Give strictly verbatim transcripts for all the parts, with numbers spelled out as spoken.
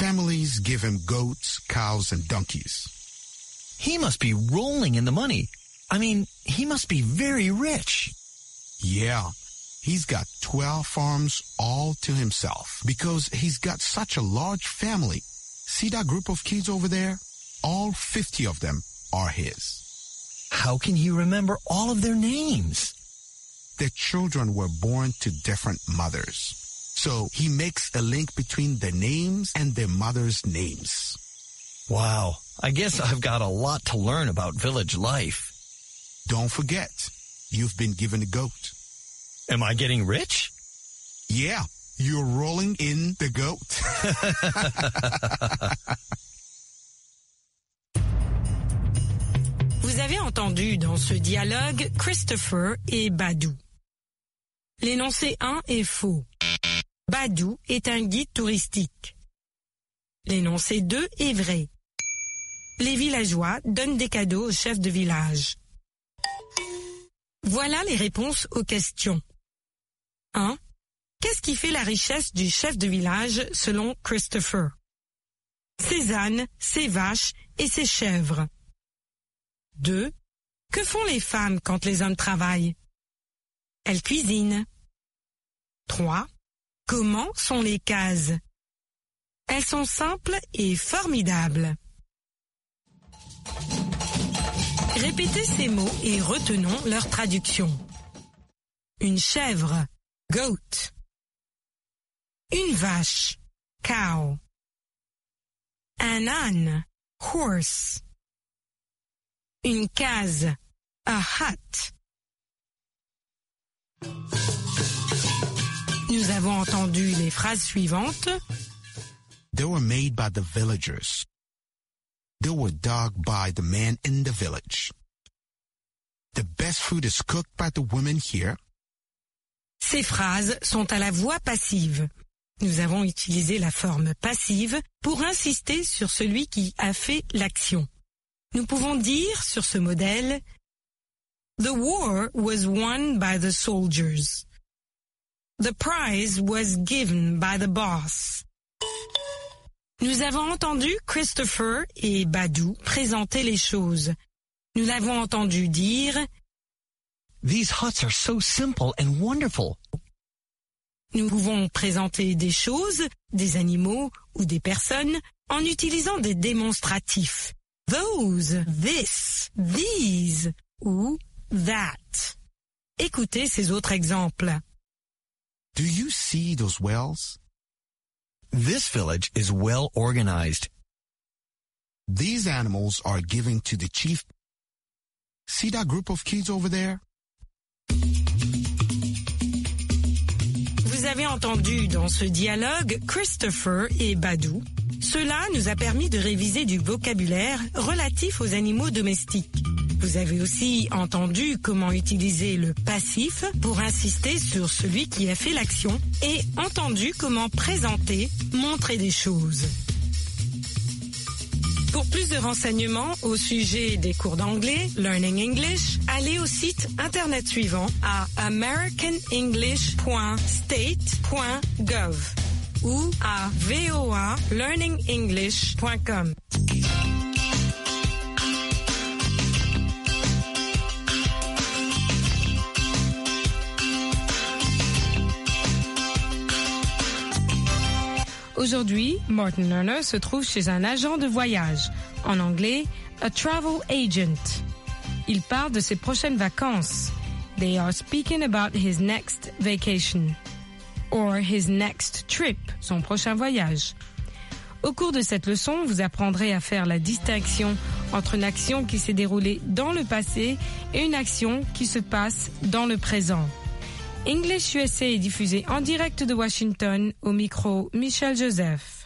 families give him goats, cows, and donkeys. He must be rolling in the money. I mean, he must be very rich. Yeah, he's got twelve farms all to himself because he's got such a large family. See that group of kids over there? All fifty of them are his. How can he remember all of their names? Their children were born to different mothers. So he makes a link between their names and their mothers' names. Wow, I guess I've got a lot to learn about village life. Don't forget, you've been given a goat. Am I getting rich? Yeah, you're rolling in the goat. Vous avez entendu dans ce dialogue Christopher et Badou. L'énoncé un est faux. Badou est un guide touristique. L'énoncé deux est vrai. Les villageois donnent des cadeaux au chef de village. Voilà les réponses aux questions. un. Qu'est-ce qui fait la richesse du chef de village selon Christopher? Ses ânes, ses vaches et ses chèvres. deux. Que font les femmes quand les hommes travaillent? Elles cuisinent. trois. Comment sont les cases? Elles sont simples et formidables. Répétez ces mots et retenons leur traduction. Une chèvre, goat. Une vache, cow. Un âne, horse. Une case, a hut. Nous avons entendu les phrases suivantes. They were made by the villagers. They were dug by the men in the village. The best food is cooked by the women here. Ces phrases sont à la voix passive. Nous avons utilisé la forme passive pour insister sur celui qui a fait l'action. Nous pouvons dire sur ce modèle « The war was won by the soldiers. The prize was given by the boss. » Nous avons entendu Christopher et Badou présenter les choses. Nous l'avons entendu dire « These huts are so simple and wonderful. » Nous pouvons présenter des choses, des animaux ou des personnes en utilisant des démonstratifs. Those, this, these ou that. Écoutez ces autres exemples. Do you see those wells? This village is well organized. These animals are given to the chief. See that group of kids over there? Vous avez entendu dans ce dialogue Christopher et Badou. Cela nous a permis de réviser du vocabulaire relatif aux animaux domestiques. Vous avez aussi entendu comment utiliser le passif pour insister sur celui qui a fait l'action et entendu comment présenter, montrer des choses. Pour plus de renseignements au sujet des cours d'anglais, Learning English, allez au site internet suivant à american english point state point gov ou à voa learning english point com. Aujourd'hui, Martin Lerner se trouve chez un agent de voyage, en anglais, a travel agent. Il parle de ses prochaines vacances. They are speaking about his next vacation. Or his next trip, son prochain voyage. Au cours de cette leçon, vous apprendrez à faire la distinction entre une action qui s'est déroulée dans le passé et une action qui se passe dans le présent. English U S A est diffusé en direct de Washington, au micro Michel Joseph.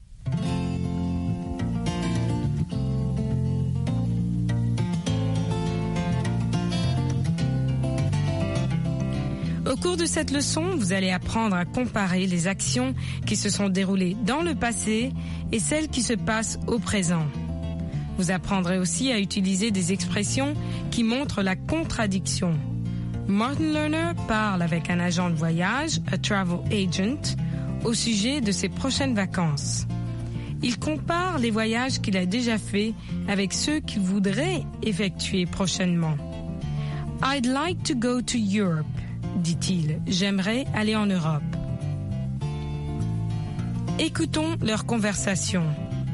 Au cours de cette leçon, vous allez apprendre à comparer les actions qui se sont déroulées dans le passé et celles qui se passent au présent. Vous apprendrez aussi à utiliser des expressions qui montrent la contradiction. Martin Lerner parle avec un agent de voyage, a travel agent, au sujet de ses prochaines vacances. Il compare les voyages qu'il a déjà faits avec ceux qu'il voudrait effectuer prochainement. I'd like to go to Europe, dit-il. J'aimerais aller en Europe. Écoutons leur conversation.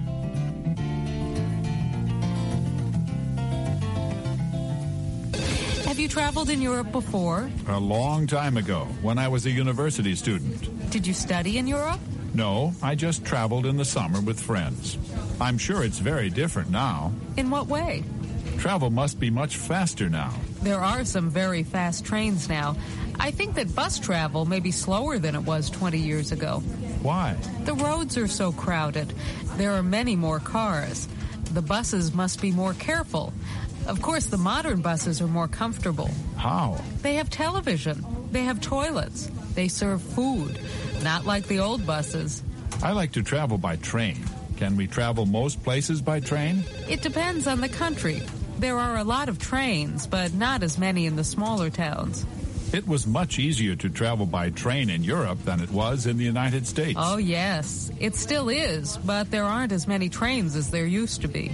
Have you traveled in Europe before? A long time ago, when I was a university student. Did you study in Europe? No, I just traveled in the summer with friends. I'm sure it's very different now. In what way? Travel must be much faster now. There are some very fast trains now. I think that bus travel may be slower than it was twenty years ago. Why? The roads are so crowded. There are many more cars. The buses must be more careful. Of course, the modern buses are more comfortable. How? They have television. They have toilets. They serve food. Not like the old buses. I like to travel by train. Can we travel most places by train? It depends on the country. There are a lot of trains, but not as many in the smaller towns. It was much easier to travel by train in Europe than it was in the United States. Oh, yes. It still is, but there aren't as many trains as there used to be.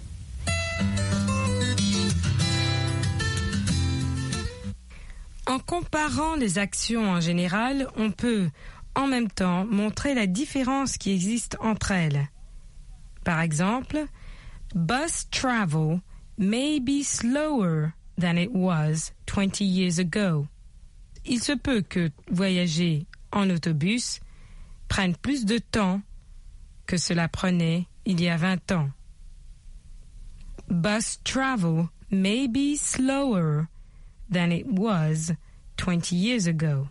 En comparant les actions en général, on peut, en même temps, montrer la différence qui existe entre elles. Par exemple, bus travel may be slower than it was twenty years ago. Il se peut que voyager en autobus prenne plus de temps que cela prenait il y a vingt ans. Bus travel may be slower than it was twenty years ago.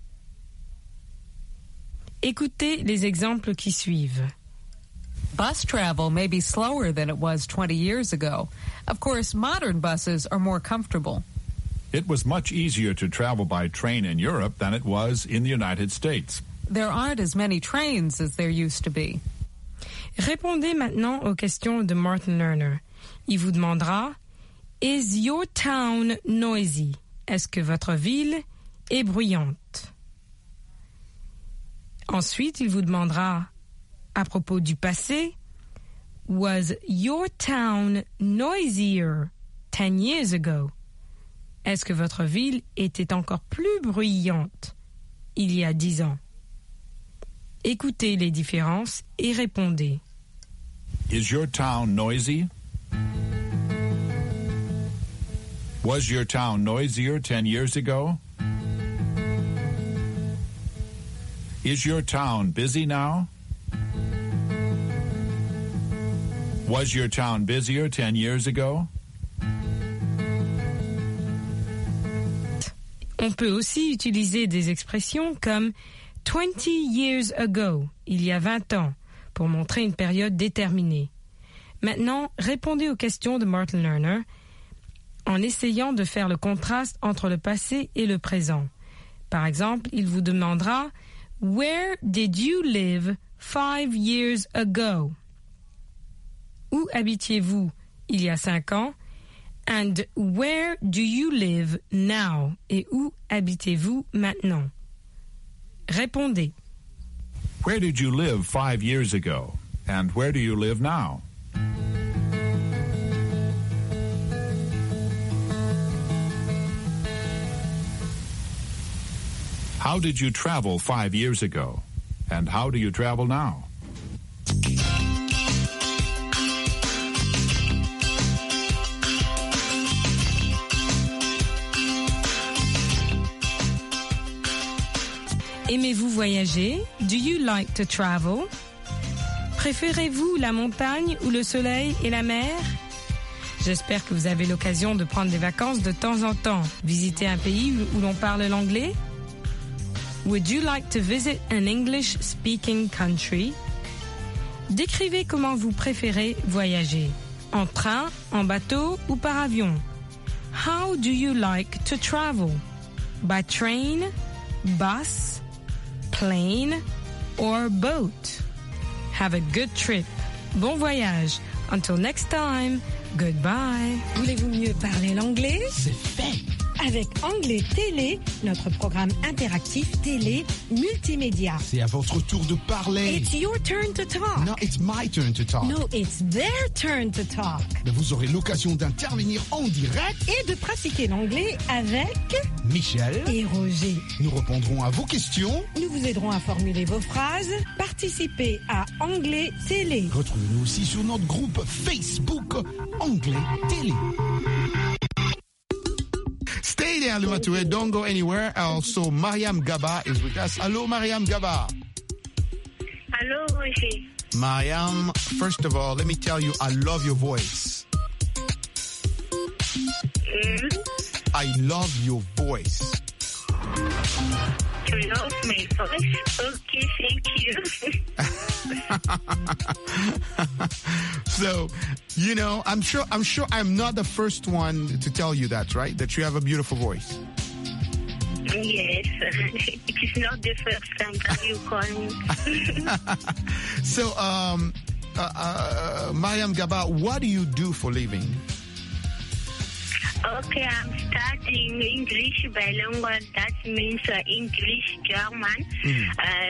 Écoutez les exemples qui suivent. Bus travel may be slower than it was twenty years ago. Of course, modern buses are more comfortable. It was much easier to travel by train in Europe than it was in the United States. There aren't as many trains as there used to be. Répondez maintenant aux questions de Martin Lerner. Il vous demandera « Is your town noisy ?» Est-ce que votre ville est bruyante? Ensuite, il vous demandera à propos du passé « Was your town noisier ten years ago ?» Est-ce que votre ville était encore plus bruyante il y a dix ans? Écoutez les différences et répondez. Is your town noisy? Was your town noisier ten years ago? Is your town busy now? Was your town busier ten years ago? On peut aussi utiliser des expressions comme twenty years ago, il y a vingt ans, pour montrer une période déterminée. Maintenant, répondez aux questions de Martin Lerner en essayant de faire le contraste entre le passé et le présent. Par exemple, il vous demandera « Where did you live five years ago ?» Où habitiez-vous il y a cinq ans? And where do you live now? Et où habitez-vous maintenant? Répondez. Where did you live five years ago? And where do you live now? How did you travel five years ago? And how do you travel now? Aimez-vous voyager? Do you like to travel? Préférez-vous la montagne ou le soleil et la mer? J'espère que vous avez l'occasion de prendre des vacances de temps en temps. Visiter un pays où l'on parle l'anglais? Would you like to visit an English-speaking country? Décrivez comment vous préférez voyager. En train, en bateau ou par avion? How do you like to travel? By train, bus, plane or boat? Have a good trip. Bon voyage. Until next time, goodbye. Voulez-vous mieux parler l'anglais? C'est fait. avec Anglais Télé, notre programme interactif télé multimédia. C'est à votre tour de parler. It's your turn to talk. No, it's my turn to talk. No, it's their turn to talk. Mais vous aurez l'occasion d'intervenir en direct Et de pratiquer l'anglais avec Michel et Roger. Nous répondrons à vos questions. Nous vous aiderons à formuler vos phrases. Participez à Anglais Télé. Retrouvez-nous aussi sur notre groupe Facebook Anglais Télé. Stay there, Lumatoué. Don't go anywhere. Also, Mariam Gaba is with us. Hello, Mariam Gaba. Hello, Roger. Mariam, first of all, let me tell you, I love your voice. Mm? I love your voice. You love my voice? Okay, thank you. So, you know, I'm sure I'm sure I'm not the first one to tell you that, right? That you have a beautiful voice. Yes, it is not the first time that you call me. So, um, uh, uh, Mariam Gaba, what do you do for living? Okay, I'm studying English bilingual. That means uh, English German mm.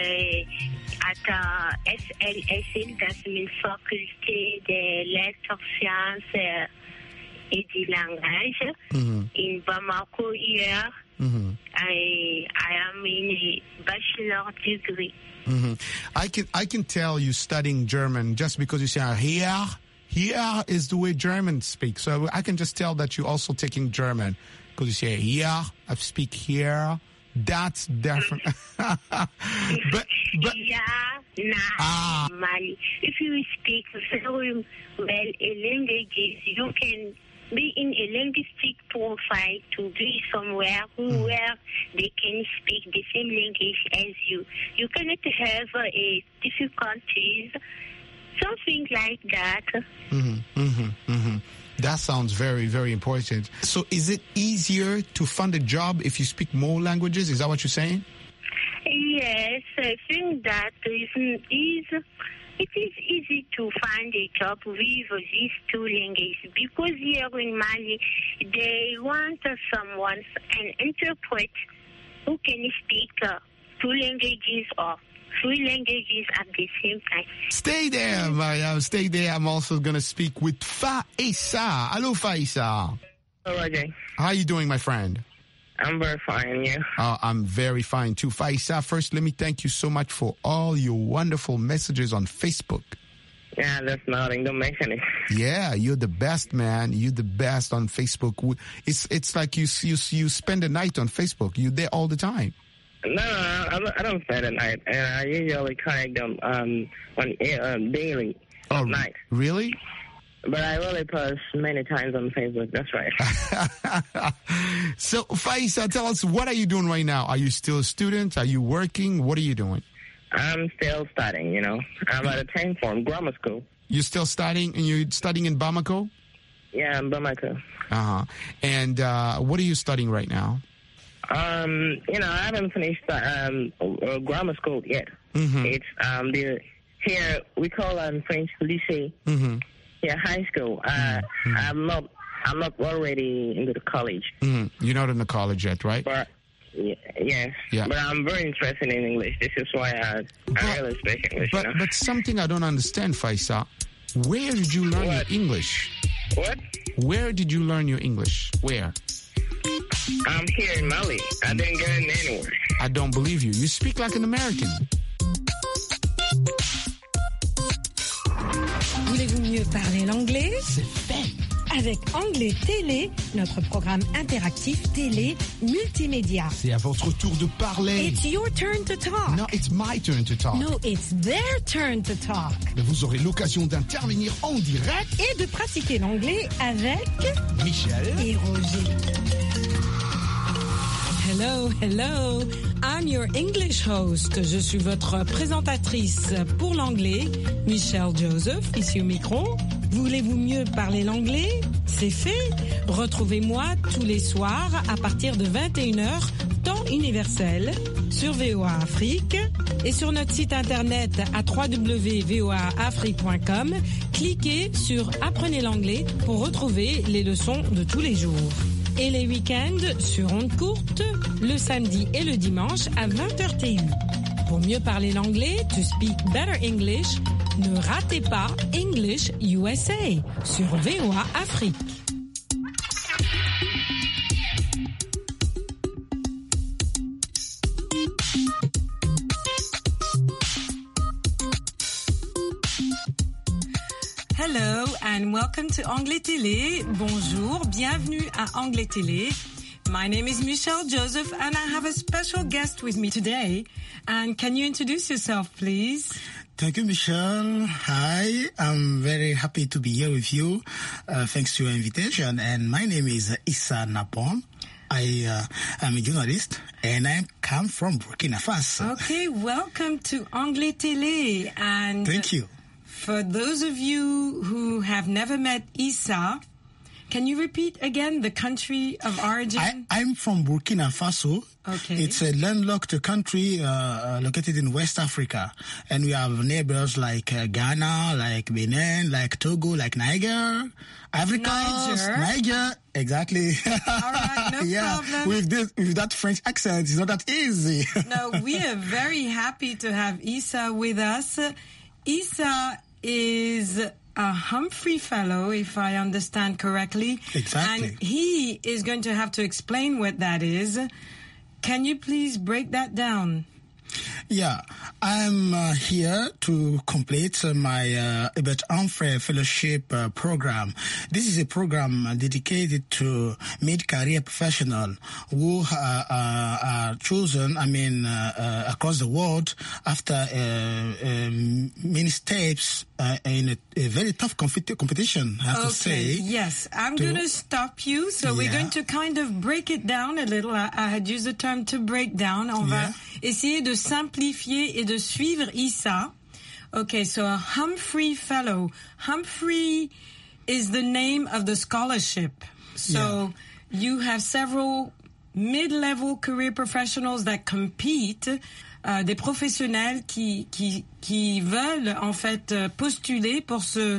uh, at uh, S L S L. That means Faculté des Lettres, Sciences uh, et du Langage mm-hmm. in Bamako here. Mm-hmm. I I am in a bachelor degree. Mm-hmm. I can I can tell you studying German just because you say here. Here is the way Germans speak. So I can just tell that you're also taking German because you say here, I speak here. That's different. but, but, yeah, nah, ah. Mali. If you speak very well a language, you can be in a linguistic profile to be somewhere mm. where they can speak the same language as you. You cannot have uh, a difficulties. Something like that. Mm-hmm, mm-hmm, mm-hmm. That sounds very, very important. So is it easier to find a job if you speak more languages? Is that what you're saying? Yes, I think that is, is, it is easy to find a job with these two languages because here in Mali, they want someone, an interpreter who can speak uh, two languages or three languages at the same time. Stay there, Mariam. Stay there. I'm also going to speak with Faisa. Hello, Faisa. Hello, Roger. How are you doing, my friend? I'm very fine, yeah. Uh, I'm very fine, too. Faisa, first, let me thank you so much for all your wonderful messages on Facebook. Yeah, that's nothing. Don't mention it. Yeah, you're the best, man. You're the best on Facebook. It's it's like you you you spend the night on Facebook. You're there all the time. No, no, no, I don't spend the night, and I usually connect them um, on um, daily oh, at night. Really? But I really post many times on Facebook. That's right. So, Faisa, tell us, what are you doing right now? Are you still a student? Are you working? What are you doing? I'm still studying, you know. I'm at a tenth form grammar school. You're still studying, and you're studying in Bamako? Yeah, in Bamako. Uh-huh. And uh, what are you studying right now? Um, you know, I haven't finished um, uh, grammar school yet. Mm-hmm. It's um, the here we call um French lycée. Mm-hmm. Yeah, high school. Uh, mm-hmm. I'm not. I'm not already into the college. Mm-hmm. You're not in the college yet, right? But y- yes. Yeah. But I'm very interested in English. This is why I, but, I really speak English. But you know? but something I don't understand, Faisa. Where did you learn what? your English? What? Where did you learn your English? Where? I'm here in Mali. I didn't get it anywhere. I don't believe you. You speak like an American. Voulez-vous mieux parler l'anglais? C'est fait. Avec Anglais Télé, notre programme interactif télé multimédia. C'est à votre tour de parler. It's your turn to talk. No, it's my turn to talk. No, it's their turn to talk. Mais vous aurez l'occasion d'intervenir en direct et de pratiquer l'anglais avec Michel et Roger. Hello, hello. I'm your English host. Je suis votre présentatrice pour l'anglais, Michelle Joseph, ici au micro. Voulez-vous mieux parler l'anglais? C'est fait. Retrouvez-moi tous les soirs à partir de vingt et une heures, temps universel, sur V O A Afrique et sur notre site internet à w w w point v o a afrique point com. Cliquez sur Apprenez l'anglais pour retrouver les leçons de tous les jours. Et les week-ends sur ondes courtes, le samedi et le dimanche à vingt heures T U. Pour mieux parler l'anglais, to speak better English, ne ratez pas English U S A sur V O A Afrique. Hello and welcome to Anglais Télé. Bonjour, bienvenue à Anglais Télé. My name is Michelle Joseph and I have a special guest with me today. And can you introduce yourself, please? Thank you, Michelle. Hi, I'm very happy to be here with you. Uh, thanks to your invitation. And my name is Issa Napon. I uh, am a journalist and I come from Burkina Faso. Okay, welcome to Anglais Télé. And thank you. For those of you who have never met Issa, can you repeat again the country of origin? I, I'm from Burkina Faso. Okay. It's a landlocked country uh, located in West Africa. And we have neighbors like uh, Ghana, like Benin, like Togo, like Niger, Ivory Coast, Niger. Niger. Exactly. All right, no yeah, problem. With, this, with that French accent, it's not that easy. No, we are very happy to have Issa with us. Issa is a Humphrey Fellow, if I understand correctly. Exactly. And he is going to have to explain what that is. Can you please break that down? Yeah, I'm uh, here to complete uh, my uh, Hubert Humphrey Fellowship uh, program. This is a program uh, dedicated to mid-career professionals who uh, uh, are chosen, I mean, uh, uh, across the world after uh, um, many steps uh, in a, a very tough compet- competition, I have okay, to say. Yes, I'm to, going to stop you. So yeah. we're going to kind of break it down a little. I, I had used the term to break down. On yeah. va essayer de simplifier et de suivre Issa. Okay, so a Humphrey Fellow. Humphrey is the name of the scholarship. So yeah. you have several mid-level career professionals that compete, euh, des professionnels qui, qui, qui veulent en fait postuler pour ce...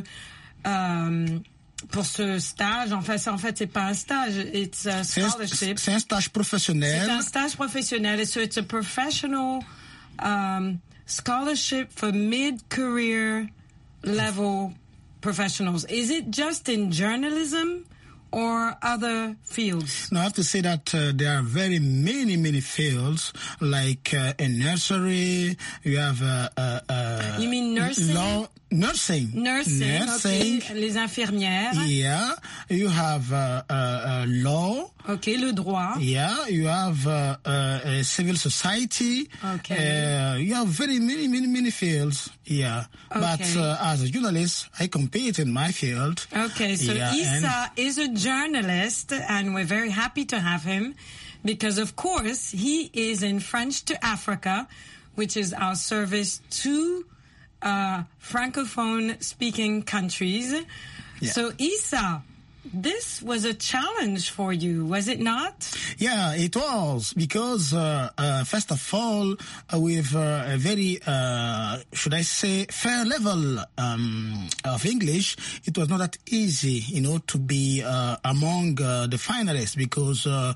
Euh, pour ce stage. En fait, en fait, c'est pas un stage, it's a scholarship. C'est un stage professionnel. C'est un stage professionnel. So it's a professional um, scholarship for mid-career level professionals. Is it just in journalism or other fields? No, I have to say that uh, there are very many, many fields, like uh, in nursery, you have... Uh, uh, uh, you mean nursing? Law, nursing. Nursing, nursing. Okay. Les infirmières. Yeah, you have uh, uh, uh, law. Okay, le droit. Yeah, you have uh, uh, civil society. Okay. Uh, you have very many, many, many fields. Yeah, okay. But uh, as a journalist, I compete in my field. Okay, so yeah, Issa is a journalist, and we're very happy to have him because, of course, he is in French to Africa, which is our service to uh, Francophone-speaking countries. Yeah. So, Issa, this was a challenge for you, was it not? Yeah, it was, because uh, uh, first of all, uh, with uh, a very, uh, should I say, fair level um, of English, it was not that easy, you know, to be uh, among uh, the finalists, because uh,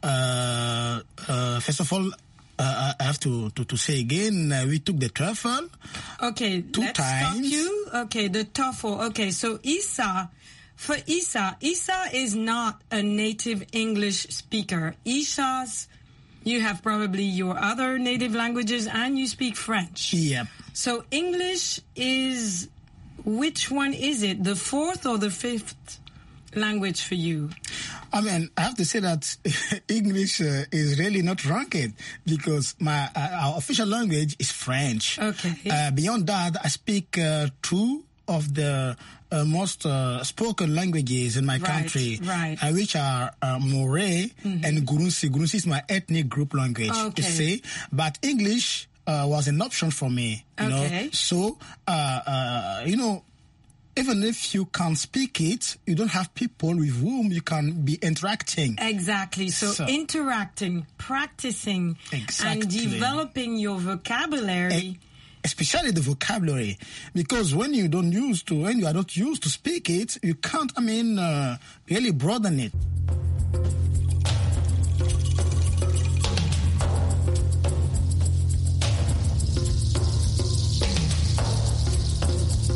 uh, uh, first of all, Uh, I have to, to, to say again, uh, we took the TOEFL. Okay, two let's times. stop you. Okay, the TOEFL. Okay, so Issa, for Issa, Issa is not a native English speaker. Issa's, you have probably your other native languages and you speak French. Yep. So English is, which one is it? The fourth or the fifth language for you? I mean, I have to say that English uh, is really not ranked because my uh, our official language is French. Okay. Uh, beyond that, I speak uh, two of the uh, most uh, spoken languages in my right, country, right. Uh, which are uh, Moray mm-hmm. and Gurunsi. Gurunsi is my ethnic group language, okay. you see. But English uh, was an option for me, you okay. know. So, uh, uh, you know, even if you can't speak it, you don't have people with whom you can be interacting. Exactly. So, so interacting, practicing, exactly. and developing your vocabulary. E- especially the vocabulary. Because when you don't use to, when you are not used to speak it, you can't, I mean, uh, really broaden it.